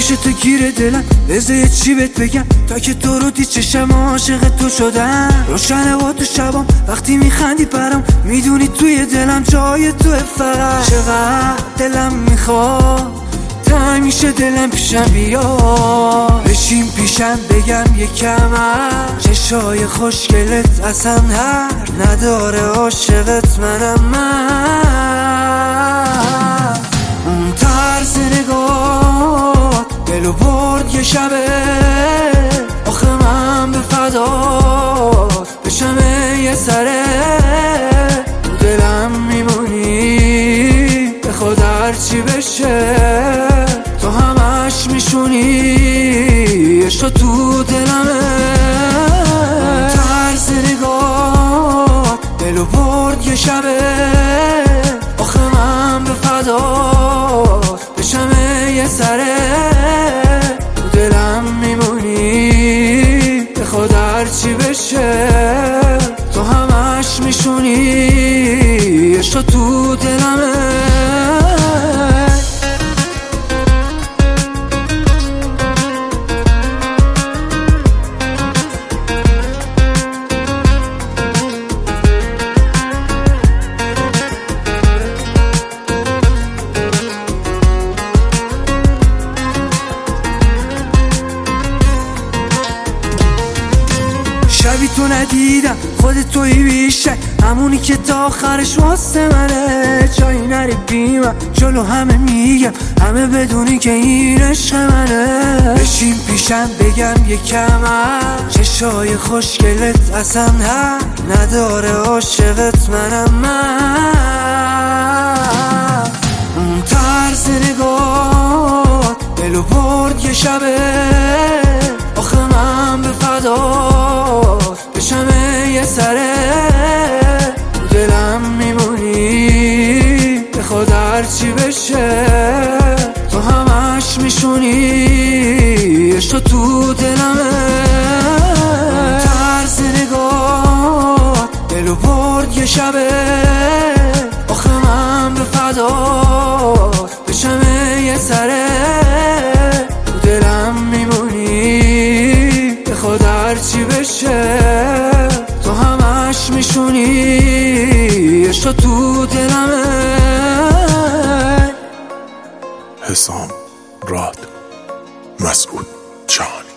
تو گیر دلم، بذار یه چی بهت بگم تا که تو رو دید چشم عاشق تو شدم. روشنه با تو شبام وقتی میخندی برام، میدونی توی دلم جای تو فقط. چقدر دلم میخواد تنگ میشه دلم پیشم بیا، بشین پیشم بگم یکم از چشای خوشگلت اصلا حرف نداره. عاشقت منم من. اون طرز نگاه دلو برد یه شبه، آخه من به فدات بشم یه سره. تو دلم میمونی به خود هرچی بشه، تو همش میشونی عشق تو دلمه. طرز نگاه دلو برد یه شبه، آخه من به فدات بشم یه سره. تو دلم میمونی به خود هرچی بشه، تو همش میشونی عشق تو دلمه. شبی تو ندیدم خودت توی بیشتر، همونی که تا آخرش واسه منه. جایی نری بی من جلو همه میگم، همه بدونی که این عشق منه. بشین پیشم بگم یکم از چشای خوشگلت اصلا حرف نداره. عاشقت منم من. اون طرز نگاه دلو برد یه شبه، آخه من به فدات بشم یه سره. تو دلم میمونی به خود هرچی بشه، تو همش میشونی عشق تو دلمه. طرز نگاه دلو برد یه شبه، آخه من به فدات بشم یه سره. تو دلم میمونی به خود هرچی بشه، تو همش میشونی عشق تو دلمه. حسام راد مسعود جان.